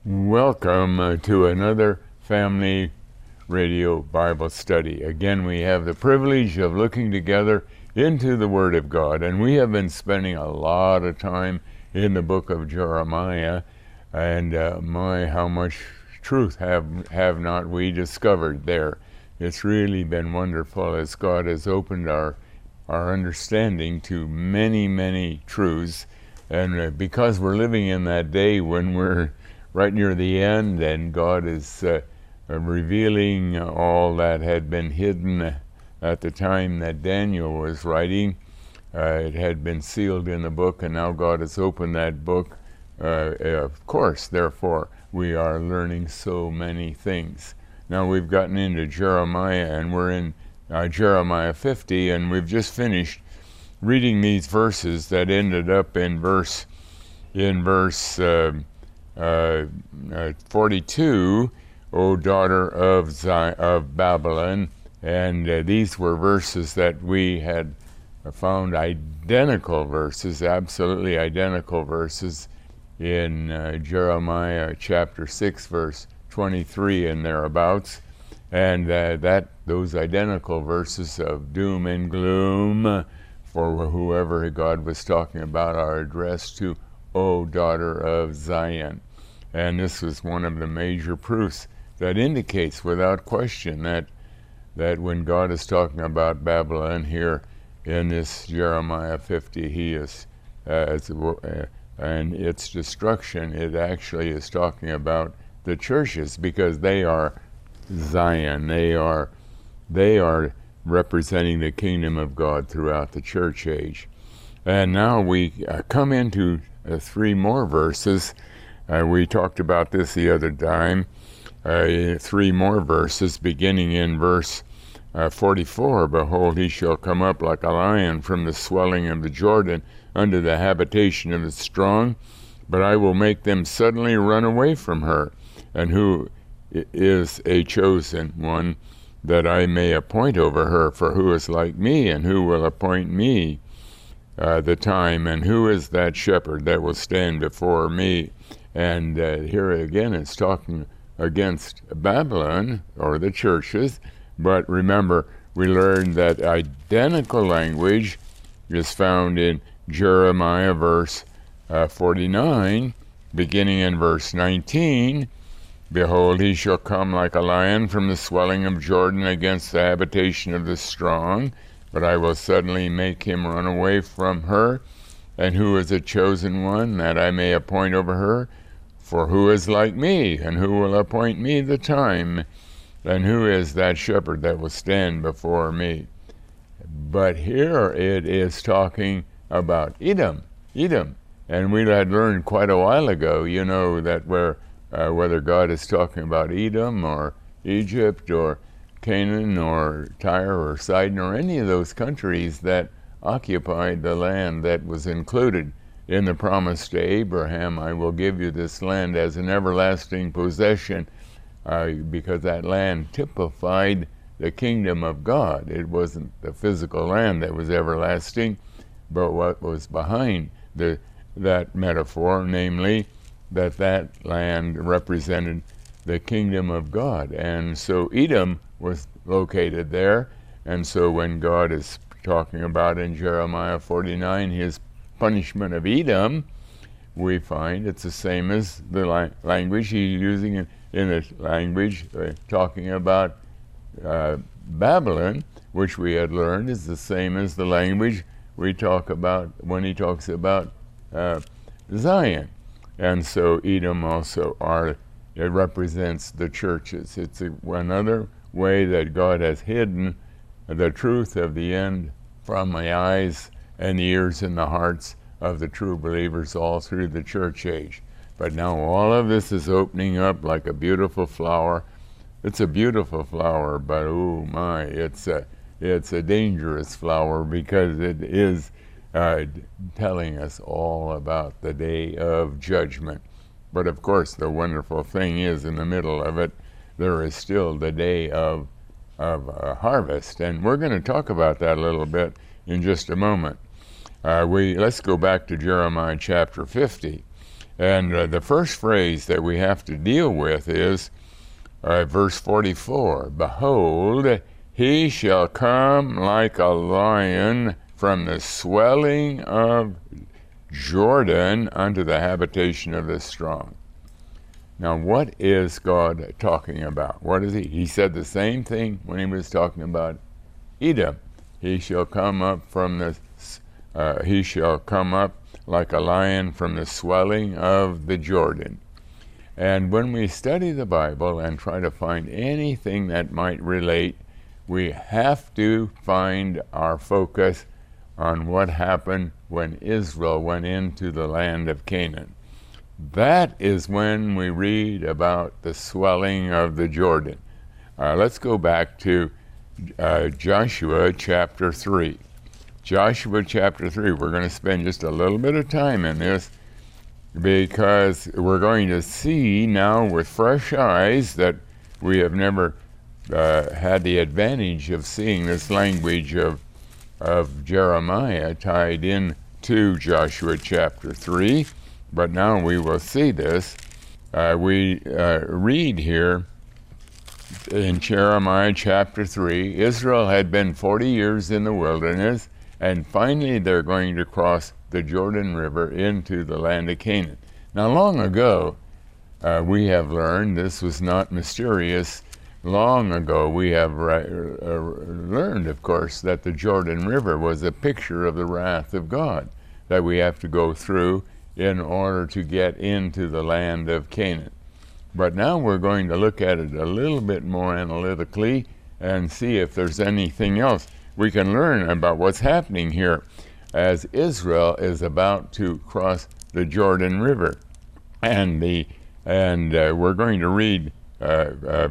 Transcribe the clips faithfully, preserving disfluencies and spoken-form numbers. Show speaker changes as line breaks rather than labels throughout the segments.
Welcome uh, to another Family Radio Bible Study. Again, we have the privilege of looking together into the Word of God, and we have been spending a lot of time in the book of Jeremiah, and uh, my, how much truth have, have not we discovered there. It's really been wonderful as God has opened our, our understanding to many, many truths, and uh, because we're living in that day when we're right near the end, and God is uh, uh, revealing all that had been hidden at the time that Daniel was writing. Uh, it had been sealed in the book, and now God has opened that book. Uh, of course, therefore, we are learning so many things. Now we've gotten into Jeremiah, and we're in uh, Jeremiah fifty, and we've just finished reading these verses that ended up in verse in verse. Uh, Uh, uh, forty-two, O daughter of Zion, of Babylon, and uh, these were verses that we had found identical verses, absolutely identical verses in uh, Jeremiah chapter six, verse twenty-three and thereabouts, and uh, that those identical verses of doom and gloom for whoever God was talking about are addressed to O daughter of Zion. And this was one of the major proofs that indicates without question that that when God is talking about Babylon here in this Jeremiah fifty, he is uh, as, uh, and its destruction, it actually is talking about the churches, because they are Zion, they are they are representing the kingdom of God throughout the church age. And now we uh, come into uh, three more verses. Uh, we talked about this the other time. Uh, three more verses, beginning in verse uh, forty-four. Behold, he shall come up like a lion from the swelling of the Jordan unto the habitation of the strong. But I will make them suddenly run away from her. And who is a chosen one, that I may appoint over her? For who is like me, and who will appoint me uh, the time? And who is that shepherd that will stand before me? And uh, here again it's talking against Babylon, or the churches, but remember, we learned that identical language is found in Jeremiah verse uh, forty-nine, beginning in verse nineteen. Behold, he shall come like a lion from the swelling of Jordan against the habitation of the strong, but I will suddenly make him run away from her. And who is a chosen one, that I may appoint over her? For who is like me, and who will appoint me the time? And who is that shepherd that will stand before me? But here it is talking about Edom, Edom. And we had learned quite a while ago, you know, that where uh, whether God is talking about Edom or Egypt or Canaan or Tyre or Sidon or any of those countries that occupied the land that was included in the promise to Abraham, I will give you this land as an everlasting possession, uh, because that land typified the kingdom of God. It wasn't the physical land that was everlasting, but what was behind the that metaphor, namely that that land represented the kingdom of God. And so Edom was located there, and so when God is talking about in Jeremiah forty-nine his punishment of Edom, we find it's the same as the la- language he's using in, in the language uh, talking about uh, Babylon, which we had learned is the same as the language we talk about when he talks about uh, Zion. And so Edom also are, it represents the churches. It's a, another way that God has hidden the truth of the end from the eyes and the ears and the hearts of the true believers all through the church age. But now all of this is opening up like a beautiful flower. It's a beautiful flower, but oh my, it's a it's a dangerous flower, because it is uh, telling us all about the day of judgment. But of course, the wonderful thing is, in the middle of it, there is still the day of of uh, harvest, and we're going to talk about that a little bit in just a moment. Uh, we let's go back to Jeremiah chapter fifty, And uh, the first phrase that we have to deal with is uh, verse forty-four. Behold, he shall come like a lion from the swelling of Jordan unto the habitation of the strong. Now, what is God talking about? What is he? He said the same thing when he was talking about Edom. He shall come up from the, uh, he shall come up like a lion from the swelling of the Jordan. And when we study the Bible and try to find anything that might relate, we have to find our focus on what happened when Israel went into the land of Canaan. That is when we read about the swelling of the Jordan. Uh, let's go back to uh, Joshua chapter three. Joshua chapter three. We're going to spend just a little bit of time in this because we're going to see now with fresh eyes that we have never uh, had the advantage of seeing this language of, of Jeremiah tied in to Joshua chapter three. But now we will see this. Uh, we uh, read here in Jeremiah chapter three, Israel had been forty years in the wilderness, and finally they're going to cross the Jordan River into the land of Canaan. Now, long ago, uh, we have learned, this was not mysterious, long ago we have uh, learned, of course, that the Jordan River was a picture of the wrath of God that we have to go through in order to get into the land of Canaan. But now we're going to look at it a little bit more analytically and see if there's anything else we can learn about what's happening here as Israel is about to cross the Jordan River. And the and uh, we're going to read, uh, uh,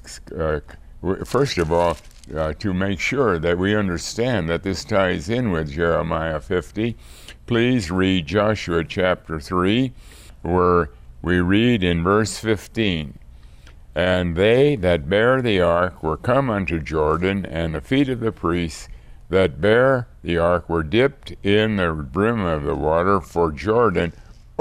uh, first of all, uh, to make sure that we understand that this ties in with Jeremiah fifty. Please read Joshua chapter three, where we read in verse fifteen, And they that bare the ark were come unto Jordan, and the feet of the priests that bare the ark were dipped in the brim of the water, for Jordan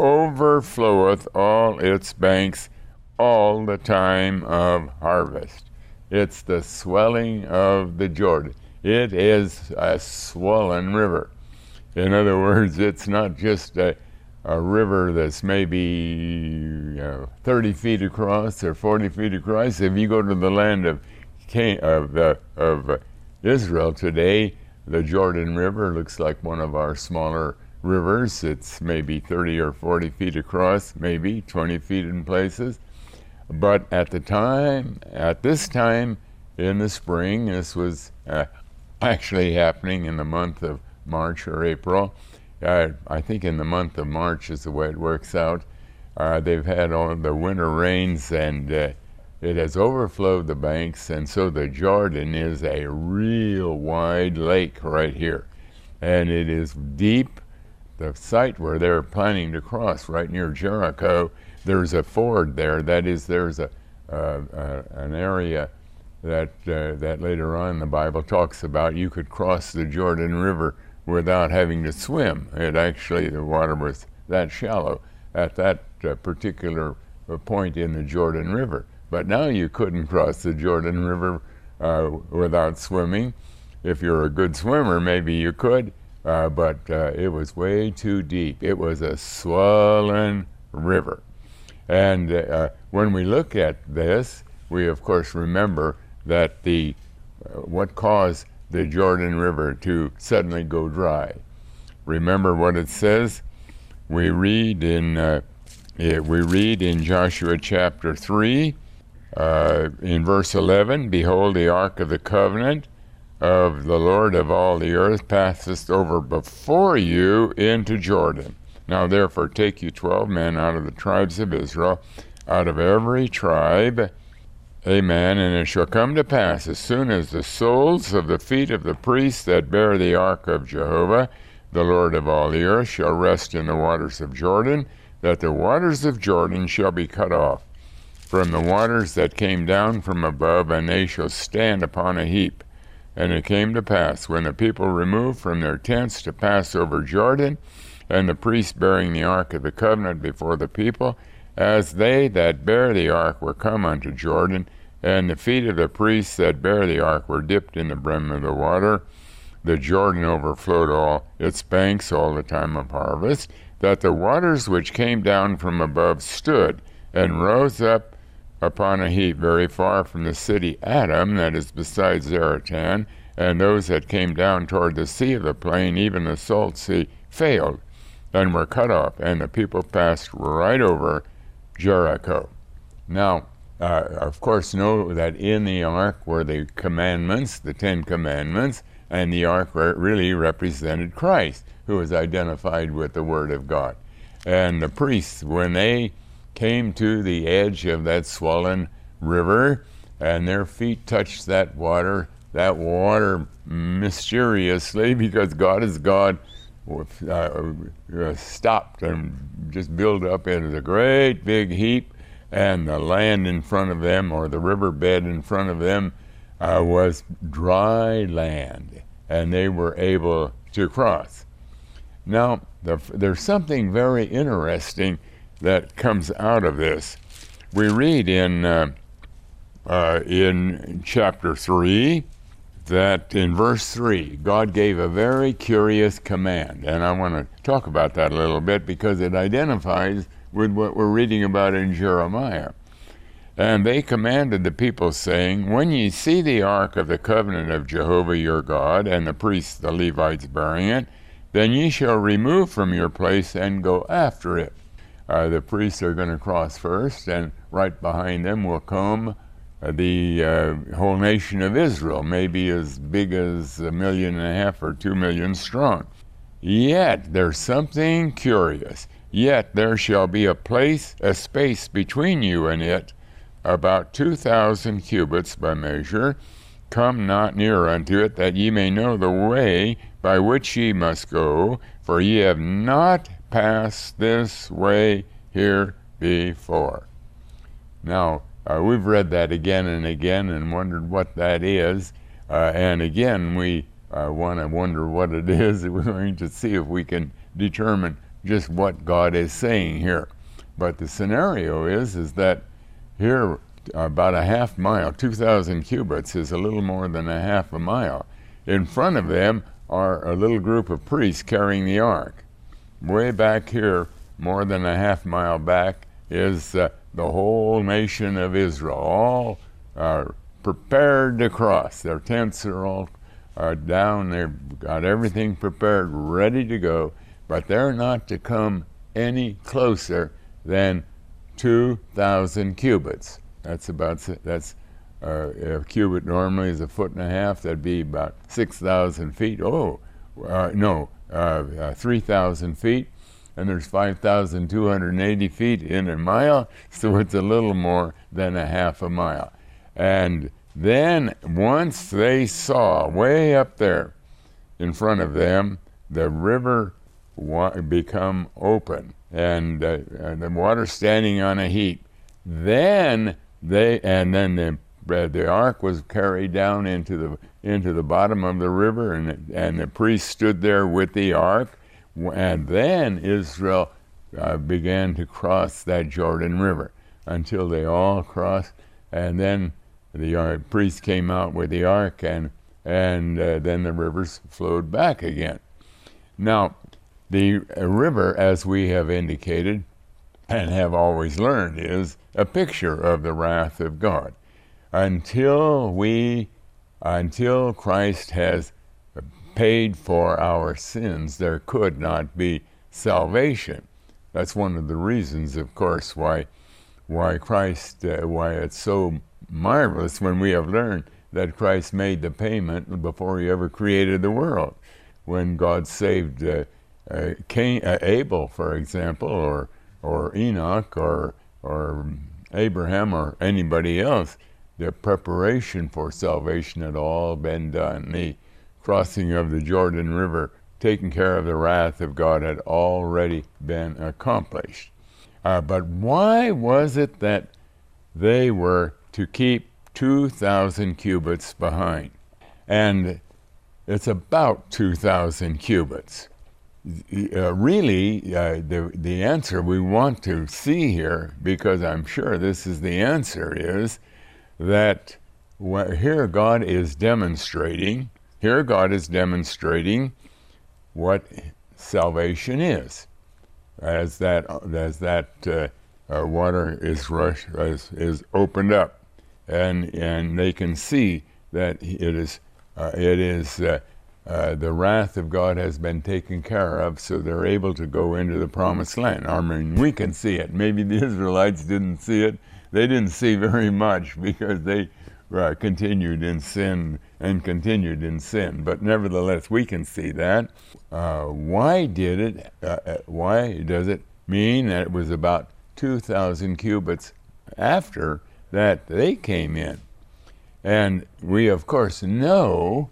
overfloweth all its banks all the time of harvest. It's the swelling of the Jordan. It is a swollen river. In other words, it's not just a, a river that's maybe you know, thirty feet across or forty feet across. If you go to the land of Can- of, uh, of uh, Israel today, the Jordan River looks like one of our smaller rivers. It's maybe thirty or forty feet across, maybe twenty feet in places. But at the time, at this time in the spring, this was uh, actually happening in the month of March or April. Uh, I think in the month of March is the way it works out. Uh, they've had all the winter rains, and uh, it has overflowed the banks, and so the Jordan is a real wide lake right here. And it is deep. The site where they're planning to cross, right near Jericho, there's a ford there. That is, there's a uh, uh, an area that uh, that later on the Bible talks about. You could cross the Jordan River without having to swim. It actually, the water was that shallow at that uh, particular point in the Jordan River. But now you couldn't cross the Jordan River uh, without swimming. If you're a good swimmer, maybe you could, uh, but uh, it was way too deep. It was a swollen river. And uh, when we look at this, we of course remember that the uh, what caused the Jordan River to suddenly go dry. Remember what it says? We read in uh, we read in Joshua chapter three, uh, in verse eleven, Behold, the ark of the covenant of the Lord of all the earth passeth over before you into Jordan. Now therefore take you twelve men out of the tribes of Israel, out of every tribe, amen, and it shall come to pass, as soon as the soles of the feet of the priests that bear the ark of Jehovah, the Lord of all the earth, shall rest in the waters of Jordan, that the waters of Jordan shall be cut off from the waters that came down from above, and they shall stand upon a heap. And it came to pass, when the people removed from their tents to pass over Jordan, and the priests bearing the ark of the covenant before the people, as they that bear the ark were come unto Jordan, and the feet of the priests that bear the ark were dipped in the brim of the water, the Jordan overflowed all its banks all the time of harvest, that the waters which came down from above stood, and rose up upon a heap very far from the city Adam, that is beside Zaratan, and those that came down toward the sea of the plain, even the salt sea, failed, and were cut off, and the people passed right over Jericho. Now, uh, of course, know that in the ark were the commandments, the Ten Commandments, and the ark really represented Christ, who was identified with the Word of God. And the priests, when they came to the edge of that swollen river, and their feet touched that water, that water mysteriously, because God is God, uh, stopped and just built up into a great big heap, and the land in front of them, or the riverbed in front of them, uh, was dry land, and they were able to cross. Now, the, there's something very interesting that comes out of this. We read in uh, uh, in chapter three that in verse three, God gave a very curious command, and I want to talk about that a little bit because it identifies with what we're reading about in Jeremiah. And they commanded the people, saying, when ye see the ark of the covenant of Jehovah your God, and the priests, the Levites, bearing it, then ye shall remove from your place and go after it. Uh, the priests are going to cross first, and right behind them will come uh, the uh, whole nation of Israel, maybe as big as a million and a half or two million strong. Yet there's something curious. Yet there shall be a place, a space between you and it, about two thousand cubits by measure. Come not near unto it, that ye may know the way by which ye must go, for ye have not passed this way here before. Now, uh, we've read that again and again and wondered what that is. Uh, and again, we uh, want to wonder what it is. We're going to see if we can determine just what God is saying here. But the scenario is, is that here, about a half mile, two thousand cubits is a little more than a half a mile. In front of them are a little group of priests carrying the ark. Way back here, more than a half mile back, is uh, the whole nation of Israel, all uh, prepared to cross. Their tents are all uh, down, they've got everything prepared, ready to go, but they're not to come any closer than two thousand cubits. That's about, that's uh, a cubit normally is a foot and a half, that'd be about six thousand feet. Oh, uh, no, uh, uh, three thousand feet, and there's five thousand two hundred eighty feet in a mile, so it's a little more than a half a mile. And then once they saw way up there in front of them, the river wa- become open, and, uh, and the water standing on a heap. Then they, and then the uh, the ark was carried down into the into the bottom of the river, and and the priest stood there with the ark, and then Israel uh, began to cross that Jordan River until they all crossed, and then the uh, priest came out with the ark, and and uh, then the rivers flowed back again. Now, the uh, river, as we have indicated and have always learned, is a picture of the wrath of God. Until we, until Christ has paid for our sins, there could not be salvation. That's one of the reasons, of course, why, why Christ, uh, why it's so marvelous when we have learned that Christ made the payment before he ever created the world. When God saved uh, uh, Cain, uh, Abel, for example, or or Enoch, or or Abraham, or anybody else, the preparation for salvation had all been done. The crossing of the Jordan River, taking care of the wrath of God, had already been accomplished. Uh, but why was it that they were to keep two thousand cubits behind? And it's about two thousand cubits. uh, really, uh, the, the answer we want to see here, because I'm sure this is the answer, is that wh- here God is demonstrating, here God is demonstrating what salvation is. As that, as that uh, uh, water is, rush, is, is opened up, and, and they can see that it is, uh, it is uh, Uh, the wrath of God has been taken care of, so they're able to go into the promised land. I mean, we can see it. Maybe the Israelites didn't see it. They didn't see very much because they uh, continued in sin and continued in sin. But nevertheless, we can see that. Uh, why did it, uh, why does it mean that it was about two thousand cubits after that they came in? And we, of course, know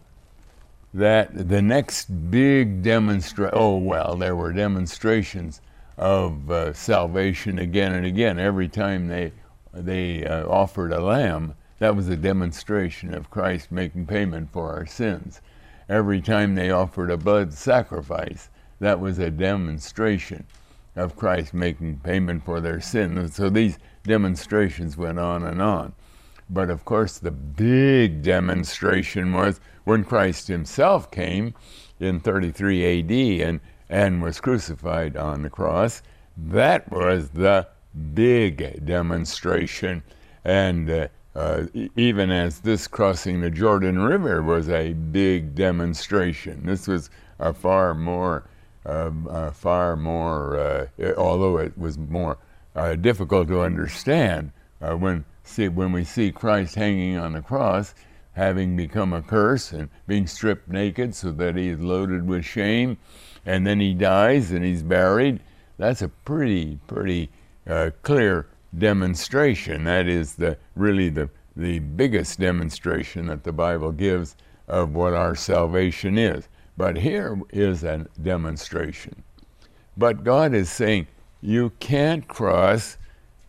that the next big demonstration, oh, well, there were demonstrations of uh, salvation again and again. Every time they, they uh, offered a lamb, that was a demonstration of Christ making payment for our sins. Every time they offered a blood sacrifice, that was a demonstration of Christ making payment for their sins. And so these demonstrations went on and on. But of course, the big demonstration was when Christ himself came in thirty-three A D and, and was crucified on the cross. That was the big demonstration. And uh, uh, even as this crossing the Jordan River was a big demonstration, this was a far more, uh, uh, far more, uh, although it was more uh, difficult to understand uh, when See, when we see Christ hanging on the cross, having become a curse and being stripped naked so that he is loaded with shame, and then he dies and he's buried, that's a pretty, pretty uh, clear demonstration. That is the really the, the biggest demonstration that the Bible gives of what our salvation is. But here is a demonstration. But God is saying, you can't cross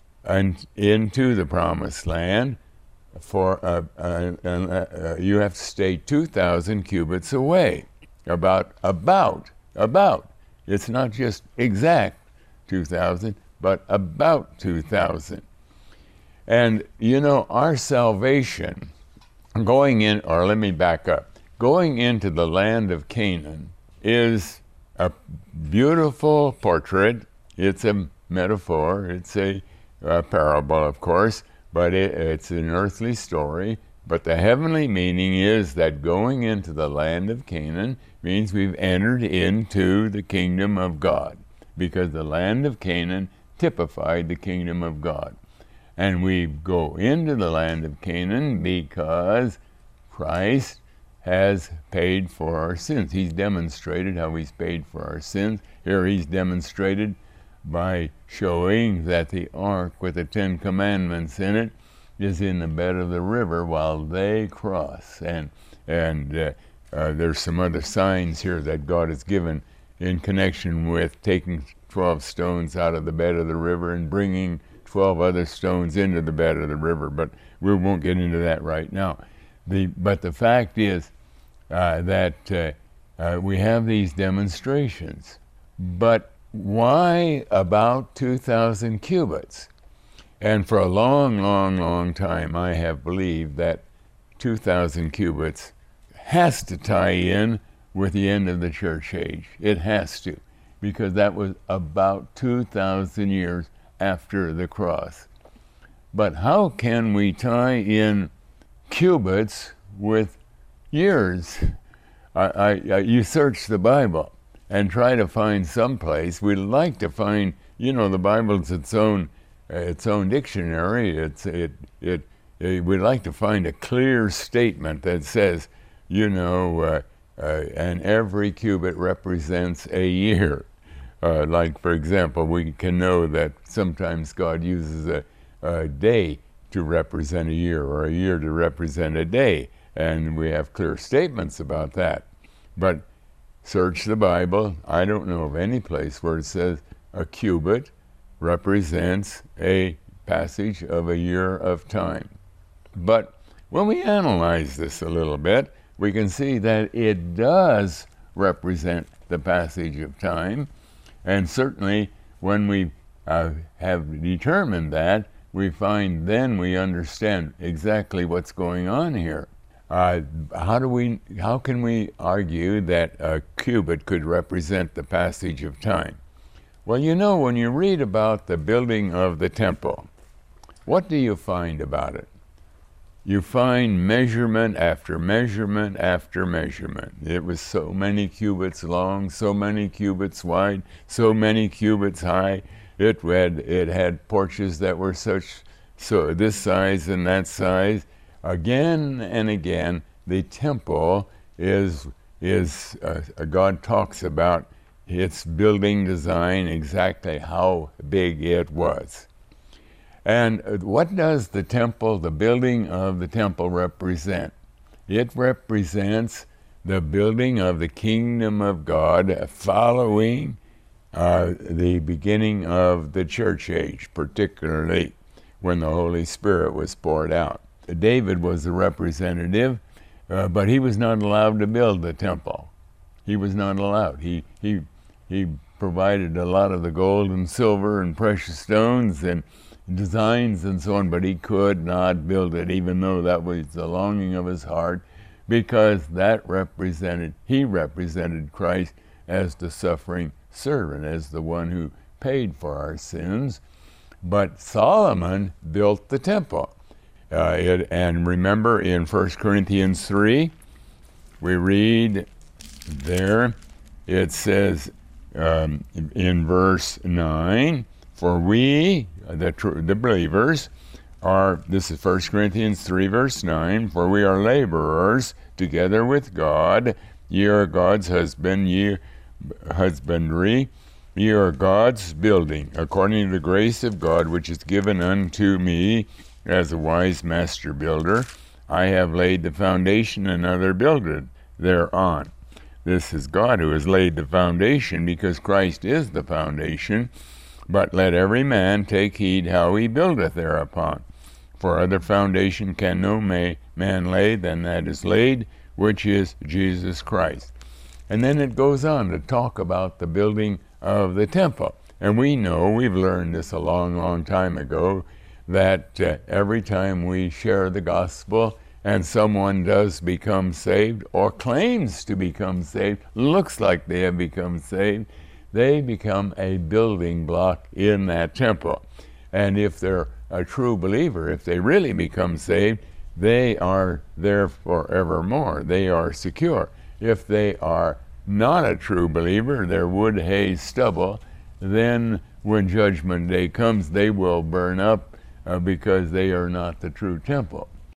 and into the promised land, for uh, uh, uh, you have to stay two thousand cubits away. About, about, about. It's not just exact two thousand, but about two thousand. And you know, our salvation, going in, or let me back up, going into the land of Canaan is a beautiful portrait. It's a metaphor. It's a A parable, of course, but it, it's an earthly story. But the heavenly meaning is that going into the land of Canaan means we've entered into the kingdom of God, because the land of Canaan typified the kingdom of God. And we go into the land of Canaan because Christ has paid for our sins. He's demonstrated how he's paid for our sins. Here he's demonstrated by showing that the ark with the Ten Commandments in it is in the bed of the river while they cross. And, and uh, uh, there's some other signs here that God has given in connection with taking twelve stones out of the bed of the river and bringing twelve other stones into the bed of the river. But we won't get into that right now. The, but the fact is uh, that uh, uh, we have these demonstrations. But why about two thousand cubits? And for a long, long, long time, I have believed that two thousand cubits has to tie in with the end of the church age. It has to, because that was about two thousand years after the cross. But how can we tie in cubits with years? I, I, I, you search the Bible and try to find some place. We like to find, you know, the Bible's its own, uh, its own dictionary. It's it, it it we like to find a clear statement that says, you know, uh, uh, and every cubit represents a year. Uh, like, for example, we can know that sometimes God uses a, a day to represent a year, or a year to represent a day, and we have clear statements about that. But search the Bible. I don't know of any place where it says a cubit represents a passage of a year of time. But when we analyze this a little bit, we can see that it does represent the passage of time. And certainly when we uh, have determined that, we find then we understand exactly what's going on here. Uh, how do we, how can we argue that a cubit could represent the passage of time? Well, you know, when you read about the building of the temple, what do you find about it? You find measurement after measurement after measurement. It was so many cubits long, so many cubits wide, so many cubits high. It had, it had porches that were such, so this size and that size. Again and again, the temple is, is uh, God talks about its building design, exactly how big it was. And what does the temple, the building of the temple represent? It represents the building of the kingdom of God following uh, the beginning of the church age, particularly when the Holy Spirit was poured out. David was the representative, uh, but he was not allowed to build the temple. He was not allowed. He, he, he provided a lot of the gold and silver and precious stones and designs and so on, but he could not build it, even though that was the longing of his heart, because that represented, he represented Christ as the suffering servant, as the one who paid for our sins. But Solomon built the temple. Uh, it, and remember in First Corinthians three, we read there, it says um, in verse nine, for we, the, tr- the believers, are, this is First Corinthians three, verse nine, for we are laborers together with God. Ye are God's husband, ye husbandry, ye are God's building, according to the grace of God which is given unto me as a wise master builder. I have laid the foundation, another builded thereon. This is God who has laid the foundation, because Christ is the foundation. But let every man take heed how he buildeth thereupon. For other foundation can no ma- man lay than that is laid, which is Jesus Christ. And then it goes on to talk about the building of the temple. And we know, we've learned this a long, long time ago, that uh, every time we share the gospel and someone does become saved or claims to become saved, looks like they have become saved, they become a building block in that temple. And if they're a true believer, if they really become saved, they are there forevermore. They are secure. If they are not a true believer, they're wood, hay, stubble, then when judgment day comes, they will burn up uh, because they are not the true temple.